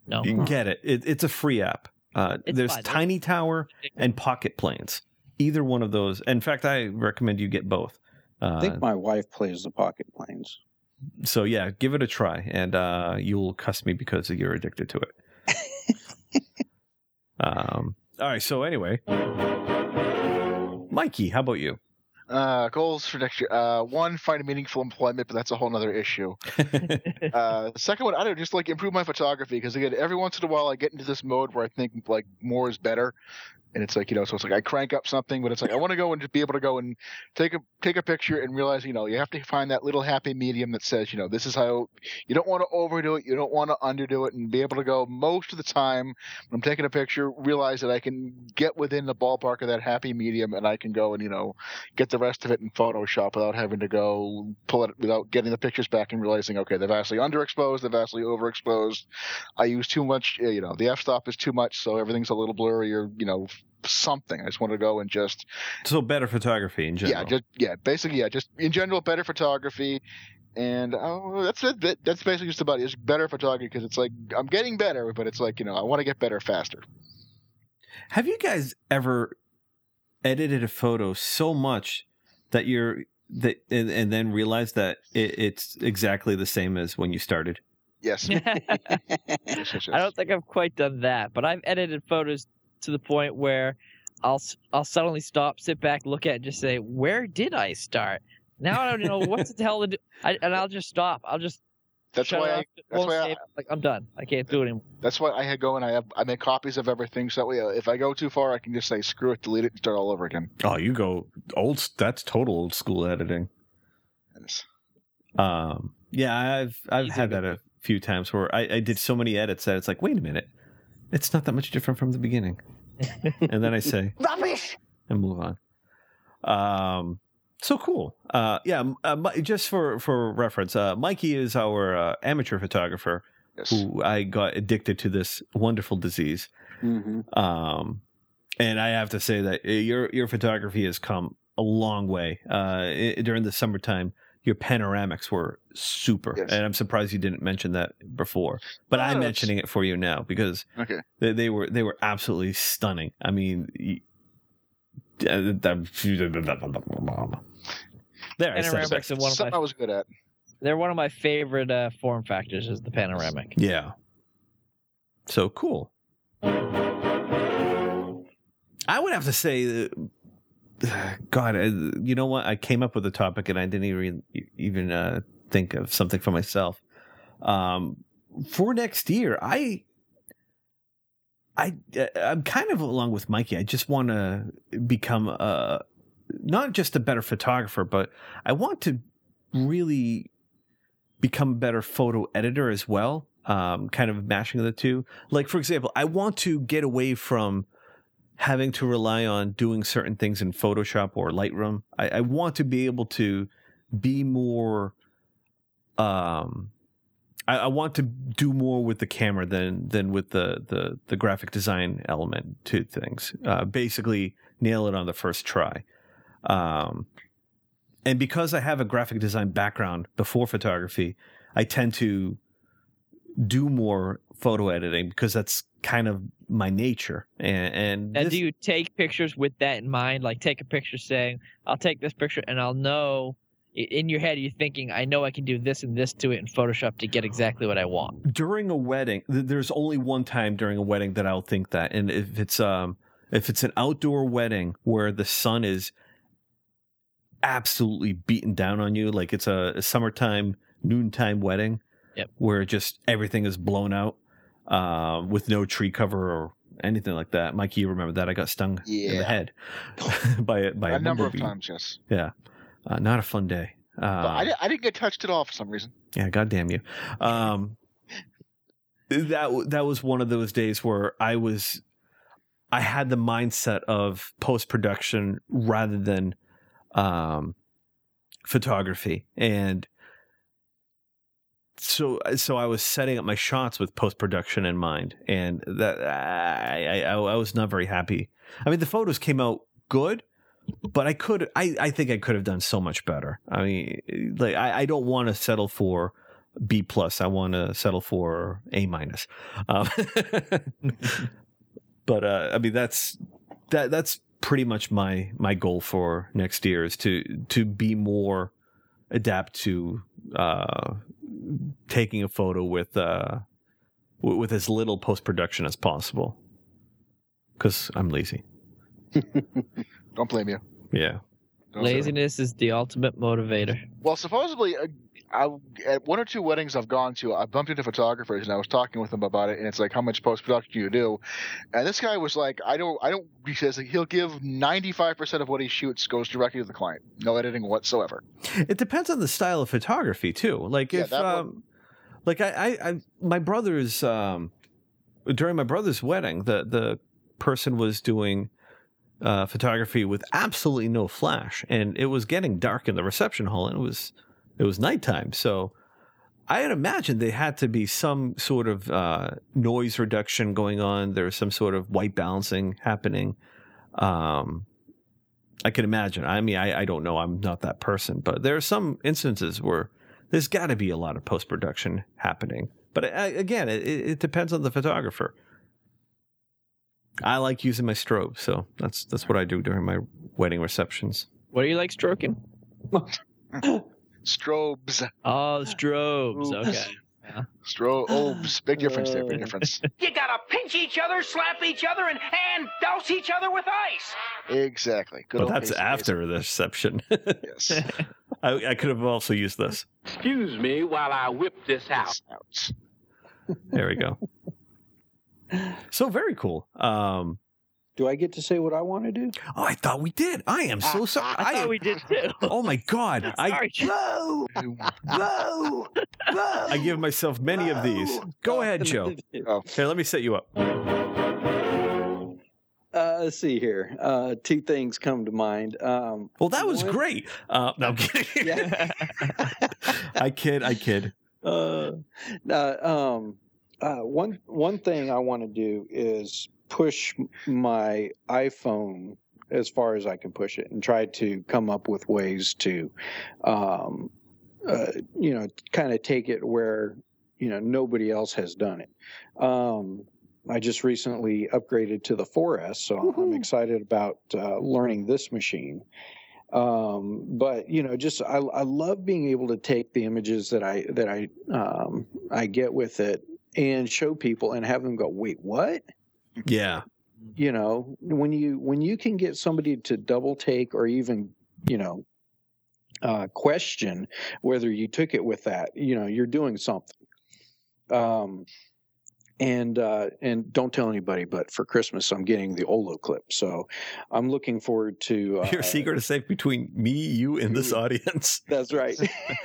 No. You can get it. it it's a free app. Uh, It's there's fine. Tiny Tower and Pocket Planes. Either one of those. In fact, I recommend you get both. Uh, I think my wife plays the Pocket Planes. so yeah, give it a try, and uh, you'll cuss me because you're addicted to it. um. All right. So anyway, Mikey, how about you? Uh, goals for next year. Uh, one, find a meaningful employment, but that's a whole nother issue. Uh, the second one, I don't know, just like improve my photography because again, every once in a while I get into this mode where I think like more is better, and it's like you know, so it's like I crank up something, but it's like I want to go and just be able to go and take a take a picture and realize you know you have to find that little happy medium that says you know this is how you don't want to overdo it, you don't want to underdo it, and be able to go most of the time when I'm taking a picture, realize that I can get within the ballpark of that happy medium, and I can go and you know get the rest of it in Photoshop without having to go pull it without getting the pictures back and realizing okay they're vastly underexposed, they're vastly overexposed. I use too much, you know, the f-stop is too much, so everything's a little blurry or you know something. I just want to go and just So better photography in general. yeah, just yeah, basically yeah, just in general better photography. And oh, that's it. That- That's basically just about it. It's better photography because it's like I'm getting better, but it's like you know I want to get better faster. Have you guys ever edited a photo so much that you're that and, and then realized that it, it's exactly the same as when you started? Yes. Yes, yes, yes. I don't think I've quite done that, but I've edited photos to the point where I'll s- I'll suddenly stop, sit back, look at it, and just say, "Where did I start?" Now I don't know what the hell to do, I, and I'll just stop. I'll just That's shut why it I, off, it that's won't why I- save, like I'm done. I can't do it anymore. That's why I had go and I have I make copies of everything so that way uh, if I go too far I can just say screw it, delete it, and start all over again. Oh, you go old. That's total old school editing. Yes. Um, yeah, I've I've Easy had to that a few times where I, I did so many edits that it's like, wait a minute, it's not that much different from the beginning, and then I say Rubbish! and move on. Um, so cool. Uh, yeah. m- Uh, Mi- just for for reference, uh, Mikey is our uh, amateur photographer Yes. who I got addicted to this wonderful disease. Mm-hmm. Um, and I have to say that uh, your your photography has come a long way. Uh, i- during the summertime, your panoramics were super, Yes. and I'm surprised you didn't mention that before. But No, I'm no, it's- mentioning it for you now because Okay. they, they were they were absolutely stunning. I mean, y- uh, there I said Panoramics it. are one of Something I my was good at. they're one of my favorite uh, form factors is the panoramic. Yeah. So cool. I would have to say, that, God, I, you know what? I came up with a topic and I didn't even even uh, think of something for myself. Um, for next year, I, I, I'm kind of along with Mikey. I just want to become a not just a better photographer, but I want to really become a better photo editor as well. Um, kind of mashing the two. Like, for example, I want to get away from having to rely on doing certain things in Photoshop or Lightroom. I, I want to be able to be more, um, I, I want to do more with the camera than, than with the, the, the graphic design element to things. Uh, basically nail it on the first try. Um, and because I have a graphic design background before photography, I tend to do more photo editing because that's kind of my nature. And, and And this- do you take pictures with that in mind? Like take a picture saying, I'll take this picture and I'll know i- in your head you're thinking, I know I can do this and this to it in Photoshop to get exactly what I want. during a wedding, th- there's only one time during a wedding that I'll think that. And if it's, um, if it's an outdoor wedding where the sun is absolutely beaten down on you, like it's a, a summertime noontime wedding, Yep. where just everything is blown out, um, with no tree cover or anything like that. Mikey, you remember that? I got stung in the Yeah. head by a, by a, A number of bumblebee. times, yes. Yeah. Uh, not a fun day. Uh, But I, di- I didn't get touched at all for some reason. yeah, goddamn you. Um, that w- that was one of those days where I was, I had the mindset of post production rather than um, photography, and so so I was setting up my shots with post production in mind, and that I, I I was not very happy. I mean, the photos came out good, but I could I, I think I could have done so much better. I mean, like I, I don't want to settle for B plus. I want to settle for A minus. Um, but uh, I mean, that's that that's pretty much my my goal for next year is to to be more adapt to uh, taking a photo with uh, w- with as little post production as possible. Because I'm lazy. Don't blame you. Yeah. Don't say that. Laziness is the ultimate motivator. Well, supposedly, uh, I, at one or two weddings I've gone to, I bumped into photographers and I was talking with them about it. And it's like, how much post production do you do? And this guy was like, I don't, I don't. He says like, he'll give ninety-five percent of what he shoots goes directly to the client, no editing whatsoever. It depends on the style of photography too. Like Yeah, if, that one- um, like I, I, I, my brother's, um, during my brother's wedding, the the person was doing uh, photography with absolutely no flash, and it was getting dark in the reception hall, and it was it was nighttime. So I had imagined there had to be some sort of uh, noise reduction going on. There was some sort of white balancing happening. Um, I can imagine. I mean, I, I don't know. I'm not that person, but there are some instances where there's got to be a lot of post production happening. But I, again, it, it depends on the photographer. I like using my strobe, so that's that's what I do during my wedding receptions. What do you like stroking? Strobes, Oh, strobes. Oops. Okay. strobes, big difference there. Big difference. You gotta pinch each other, slap each other, and, and douse each other with ice. Exactly. Good But old that's Casey after the reception. Kasem. Yes. I, I could have also used this. Excuse me while I whip this out. Ouch. There we go. So very cool. Um, Do I get to say what I want to do? oh, I thought we did. I am so sorry. I thought we did too. Oh my god! I Sorry. Whoa! Whoa! Whoa! I give myself many of these. Go ahead, Joe. Oh. Here, let me set you up. Uh, let's see here. Uh, two things come to mind. Um, Well, that was One- great. Uh, no, I'm kidding. Yeah. I kid. I kid. uh, uh, um, uh, one one thing I want to do is push my iPhone as far as I can push it, and try to come up with ways to, um, uh, you know, kind of take it where you know nobody else has done it. Um, I just recently upgraded to the four S, so I'm Woohoo. excited about uh, learning this machine. Um, but you know, just I, I love being able to take the images that I that I um, I get with it and show people and have them go, "Wait, what?" Yeah. You know, when you when you can get somebody to double take or even you know uh, question whether you took it with that, you know, you're doing something. Um, and uh, and don't tell anybody, but for Christmas I'm getting the Olo clip, so I'm looking forward to uh, Your secret is safe between me, you, and this you. audience. That's right.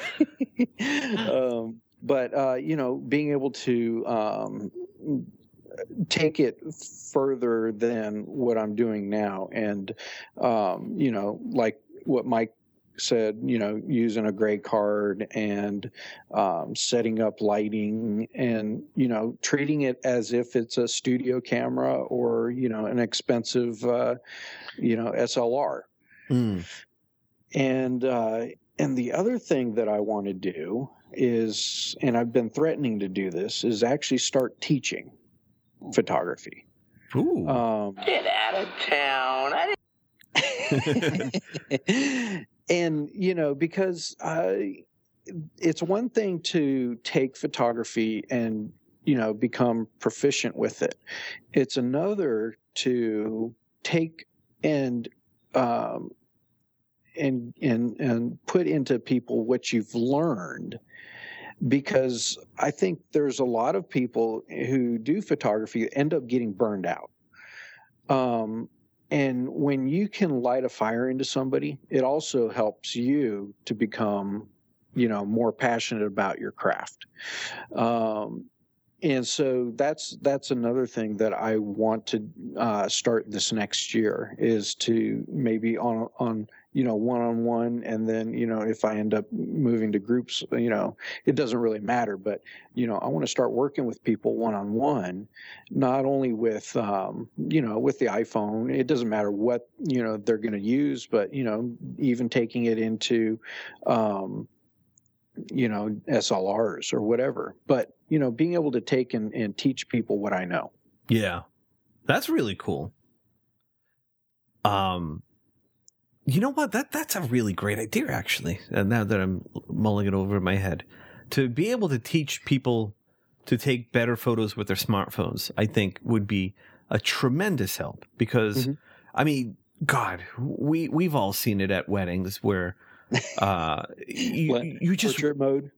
um, but uh, you know, being able to um, take it further than what I'm doing now, and um, you know, like what Mike said, you know, using a gray card and um, setting up lighting, and you know, treating it as if it's a studio camera or you know, an expensive, uh, you know, S L R. Mm. And uh, and the other thing that I want to do is, and I've been threatening to do this, is actually start teaching photography. Ooh. Um, Get out of town. I and you know, because I, it's one thing to take photography and you know become proficient with it. It's another to take and um, and and and put into people what you've learned, because I think there's a lot of people who do photography end up getting burned out. Um, and when you can light a fire into somebody, it also helps you to become, you know, more passionate about your craft. Um, and so that's that's another thing that I want to uh, start this next year, is to maybe on on you know one on one, and then you know if I end up moving to groups, you know it doesn't really matter, but you know I want to start working with people one on one, not only with um, you know with the iPhone. It doesn't matter what you know they're going to use, but you know even taking it into um, you know, S L Rs or whatever. But, you know, being able to take and, and teach people what I know. Yeah. That's really cool. Um, you know what? That that's a really great idea, actually. And now that I'm mulling it over in my head, to be able to teach people to take better photos with their smartphones, I think would be a tremendous help. Because, mm-hmm. I mean, God, we we've all seen it at weddings where uh, you, what? you just portrait mode.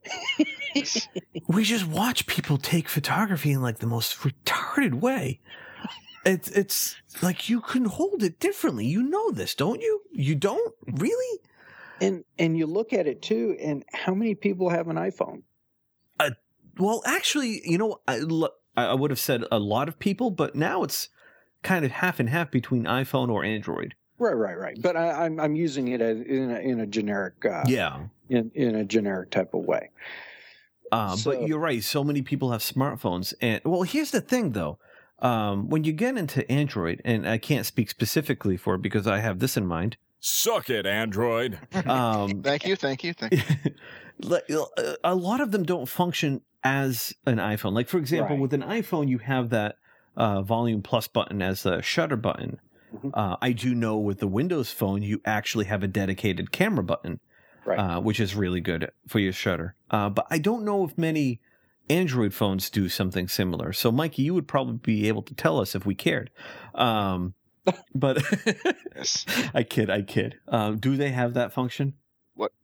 We just watch people take photography in like the most retarded way. It's it's like you can hold it differently. You know this, don't you? You don't really. And and you look at it too. And how many people have an iPhone? Uh, well, actually, you know, I I would have said a lot of people, but now it's kind of half and half between iPhone or Android. Right, right, right. But I, I'm I'm using it as in a, in a generic uh, yeah in in a generic type of way. Uh, so, but you're right. So many people have smartphones, and well, here's the thing, though. Um, when you get into Android, and I can't speak specifically for it because I have this in mind. Suck it, Android. Um, thank you, thank you, thank you. A lot of them don't function as an iPhone. Like, for example, right. with an iPhone, you have that uh, volume plus button as a shutter button. Mm-hmm. Uh, I do know with the Windows Phone, you actually have a dedicated camera button, right. uh, which is really good for your shutter. Uh, but I don't know if many Android phones do something similar. So, Mikey, you would probably be able to tell us if we cared. Um, but yes. I kid, I kid. Um, do they have that function? What?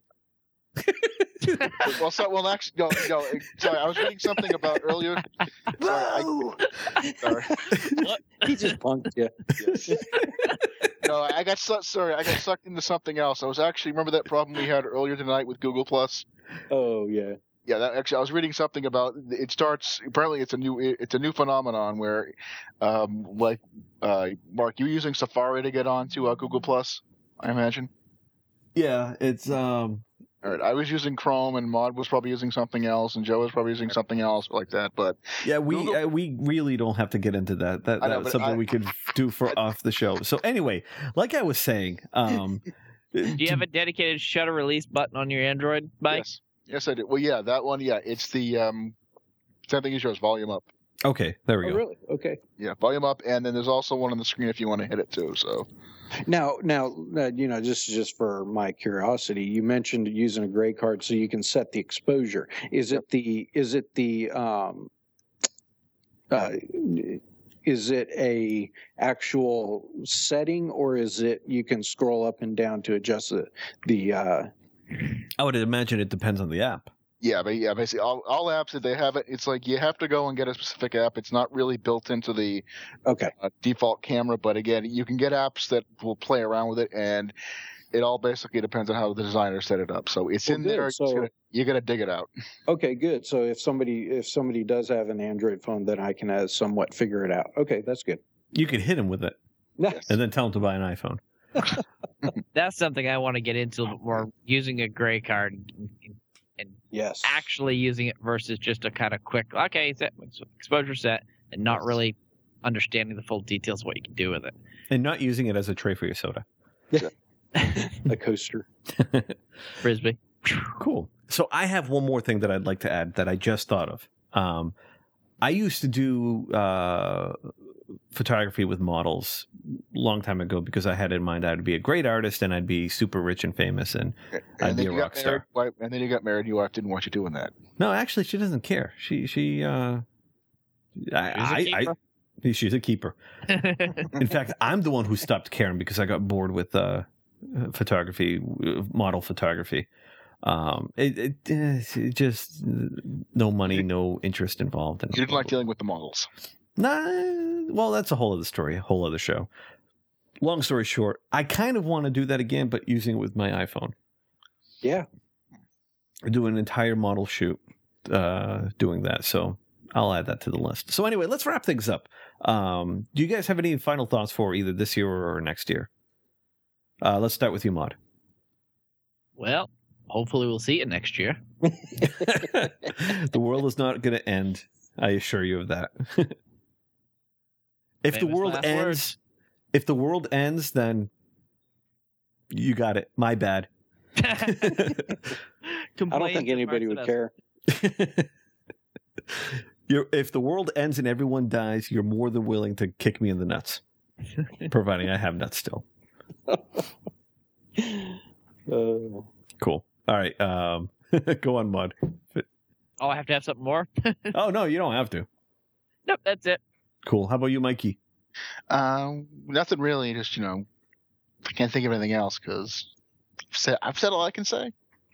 well, so, well, actually, no, no. Sorry, I was reading something about earlier. Sorry, I, sorry. What? He just punked you. Yes. No, I got su- sorry. I got sucked into something else. I was actually remember that problem we had earlier tonight with Google Plus. Oh yeah. Yeah, that actually, I was reading something about it. Starts apparently it's a new it's a new phenomenon where, um, like, uh, Mark, you're using Safari to get onto uh, Google Plus, I imagine. Yeah, it's um. All right, I was using Chrome, and Maud was probably using something else, and Joe was probably using something else like that. But yeah, we Google... uh, we really don't have to get into that. That know, that's something I... we could do for I... off the show. So anyway, like I was saying, um, do you have a dedicated shutter release button on your Android, Mike? Yes. Yes, I do. Well, yeah, that one. Yeah, it's the um, same thing as yours. Volume up. Okay, there we oh, go. Really? Okay. Yeah, volume up, and then there's also one on the screen if you want to hit it too. So. Now, now, uh, you know, just just for my curiosity, you mentioned using a gray card so you can set the exposure. Is it the? Is it the? Um, uh, is it a actual setting, or is it you can scroll up and down to adjust the the? Uh, I would imagine it depends on the app. Yeah, but yeah, basically all, all apps that they have it, it's like you have to go and get a specific app. It's not really built into the okay uh, default camera, but again, you can get apps that will play around with it, and it all basically depends on how the designer set it up. So it's well, in good. there. So, gonna, you got to dig it out. Okay, good. So if somebody if somebody does have an Android phone, then I can uh, somewhat figure it out. Okay, that's good. You could hit him with it, yes. and then tell him to buy an iPhone. That's something I want to get into a bit more, using a gray card and, and yes, actually using it versus just a kind of quick, okay, set, exposure set, and not really understanding the full details of what you can do with it. And not using it as a tray for your soda. A coaster. Frisbee. Cool. So I have one more thing that I'd like to add that I just thought of. Um, I used to do uh, photography with models a long time ago because I had in mind I'd be a great artist and I'd be super rich and famous and, and I'd be a rock star. Married, and then you got married. Your wife didn't want you doing that. No, actually, she doesn't care. She she uh, I, she's, a I, I, she's a keeper. In fact, I'm the one who stopped caring because I got bored with uh, photography, model photography. Um, it, it, it just no money, no interest involved. In you didn't like dealing with the models. Nah, well, that's a whole other story, a whole other show. Long story short, I kind of want to do that again, but using it with my iPhone. Yeah. Do an entire model shoot uh, doing that. So I'll add that to the list. So anyway, let's wrap things up. Um, do you guys have any final thoughts for either this year or next year? Uh, let's start with you, Maud. Well, hopefully we'll see it next year. The world is not going to end. I assure you of that. If Famous the world last ends, words. if the world ends, then you got it. My bad. I don't Complaints think of anybody would Marcellus. care. You're, if the world ends and everyone dies, you're more than willing to kick me in the nuts, providing I have nuts still. Uh, Cool. All right. Um, go on, Mud. Oh, I have to have something more? Oh, no, you don't have to. Nope, that's it. Cool. How about you, Mikey? Um, nothing really. Just you know, I can't think of anything else because I've said, I've said all I can say.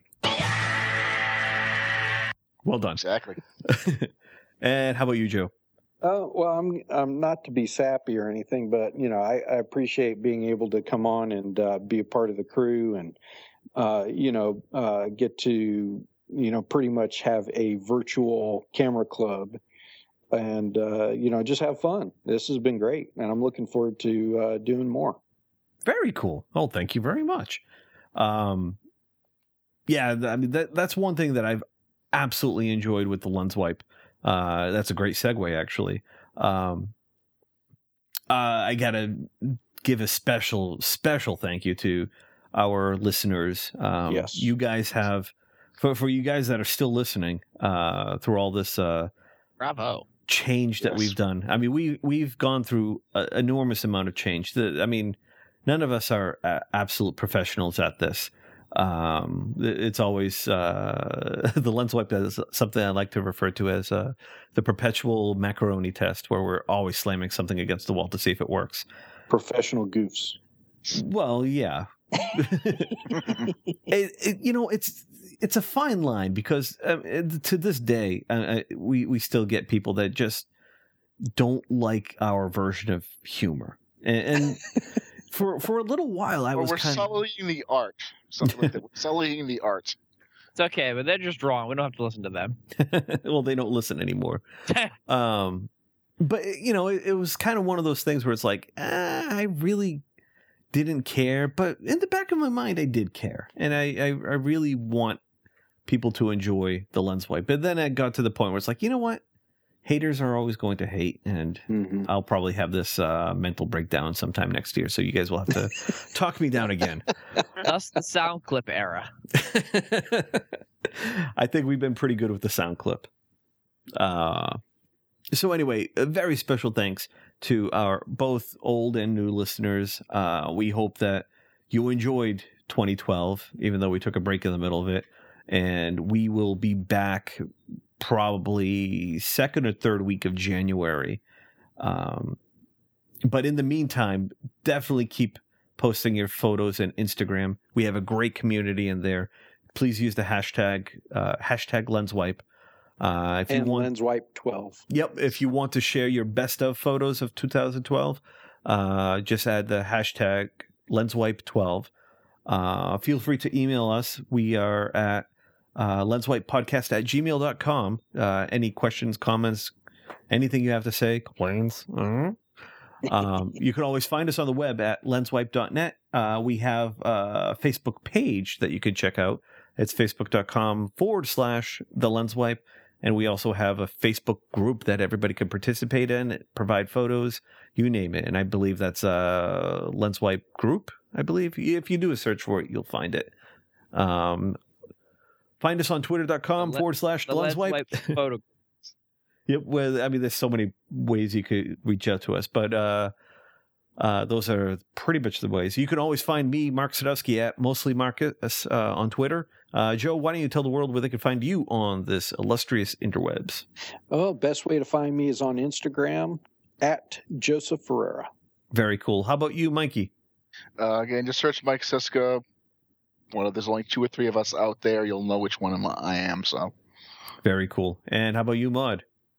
Well done. Exactly. And how about you, Joe? Oh, well, I'm I'm not to be sappy or anything, but you know, I, I appreciate being able to come on and uh, be a part of the crew, and uh, you know, uh, get to you know pretty much have a virtual camera club, and uh, you know, just have fun. This has been great, and I'm looking forward to uh, doing more. Very cool. Oh, thank you very much. Um, yeah, I mean that that's one thing that I've absolutely enjoyed with the Lens Wipe. Uh, that's a great segue, actually. Um, uh, I gotta give a special, special thank you to our listeners. Um, Yes. You guys have, for for you guys that are still listening uh, through all this uh, Bravo. change that Yes. we've done. I mean, we we've gone through an enormous amount of change. The, I mean, none of us are uh, absolute professionals at this. Um, it's always uh, the Lens Wipe is something I like to refer to as uh, the perpetual macaroni test, where we're always slamming something against the wall to see if it works. Professional goofs. Well, yeah. it, it, you know, it's it's a fine line because uh, it- to this day, uh, uh, we we still get people that just don't like our version of humor, and, and for for a little while, I Or was we're kind of. sullying the art. Something like that. We're sullying the art. It's okay, but they're just wrong. We don't have to listen to them. Well, they don't listen anymore. Um, but you know, it, it was kind of one of those things where it's like, ah, I really didn't care, but in the back of my mind, I did care, and I, I, I really want people to enjoy the Lens Wipe. But then I got to the point where it's like, you know what? Haters are always going to hate, and Mm-hmm. I'll probably have this uh, mental breakdown sometime next year. So you guys will have to talk me down again. That's the sound clip era. I think we've been pretty good with the sound clip. Uh, so anyway, a very special thanks to our both old and new listeners. Uh, we hope that you enjoyed twenty twelve, even though we took a break in the middle of it. And we will be back probably second or third week of January. Um, but in the meantime, definitely keep posting your photos on Instagram. We have a great community in there. Please use the hashtag uh, hashtag LensWipe. Uh, if And you want, Lens Wipe twelve. Yep. If you want to share your best of photos of two thousand twelve, uh, just add the hashtag LensWipe twelve. Uh, feel free to email us. We are at uh, lenswipepodcast at gmail dot com. Uh, any questions, comments, anything you have to say, complaints. uh, um, you can always find us on the web at lenswipe dot net. Uh, we have a Facebook page that you can check out. It's facebook.com forward slash the lenswipe. And we also have a Facebook group that everybody can participate in, provide photos, you name it. And I believe that's a LensWipe group, I believe. If you do a search for it, you'll find it. Um, find us on twitter.com The le- forward slash The Lens LensWipe. Wipe photo. Yep. Well, I mean, there's so many ways you could reach out to us, but uh, uh, those are pretty much the ways. You can always find me, Mark Sadowski, at Mostly Marcus uh, on Twitter. Uh, Joe, why don't you tell the world where they can find you on this illustrious interwebs? Oh, best way to find me is on Instagram at Joseph Ferreira. Very cool. How about you, Mikey? Uh, again, just search Mike Siska. Well, there's only two or three of us out there. You'll know which one am I I am. So, Very cool. And how about you, Maud?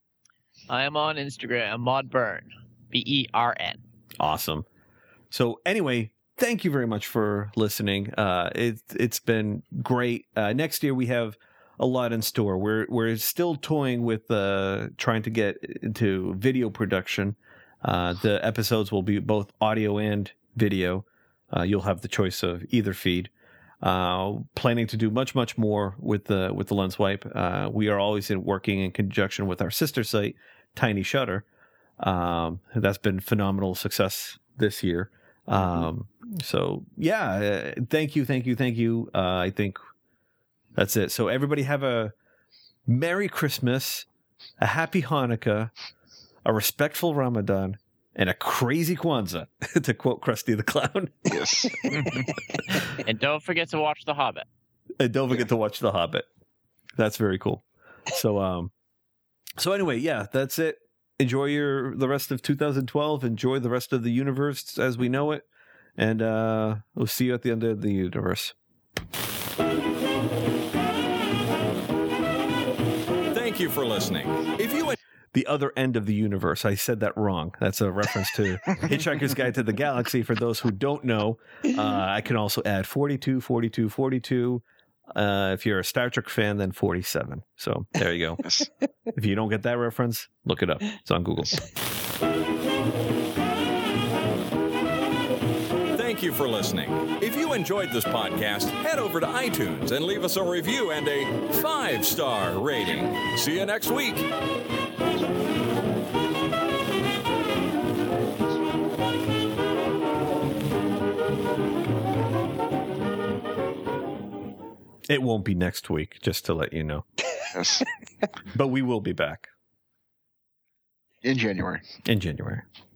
I am on Instagram, Maud Byrne, B E R N. Awesome. So anyway, thank you very much for listening. Uh, it, it's been great. Uh, next year we have a lot in store. We're we're still toying with uh, trying to get into video production. Uh, the episodes will be both audio and video. Uh, you'll have the choice of either feed. Uh, planning to do much much more with the with the Lens Wipe. Uh, we are always in working in conjunction with our sister site, Tiny Shutter. Um, that's been phenomenal success this year. Um, so yeah, uh, thank you, thank you, thank you. Uh, I think That's it. So everybody have a Merry Christmas, a Happy Hanukkah, a respectful Ramadan, and a crazy Kwanzaa, to quote Krusty the Clown. Yes. And don't forget to watch The Hobbit. And don't forget to watch The Hobbit. That's very cool. So, um, so anyway, yeah, that's it. Enjoy your the rest of two thousand twelve. Enjoy the rest of the universe as we know it, and uh, we'll see you at the end of the universe. Thank you for listening. If you The other end of the universe. I said that wrong. That's a reference to Hitchhiker's Guide to the Galaxy. For those who don't know, uh, I can also add forty-two, forty-two, forty-two. Uh, if you're a Star Trek fan, then forty-seven. So there you go. If you don't get that reference, look it up. It's on Google. Thank you for listening. If you enjoyed this podcast, head over to iTunes and leave us a review and a five-star rating. See you next week. It won't be next week, just to let you know. Yes. But we will be back In January. in January.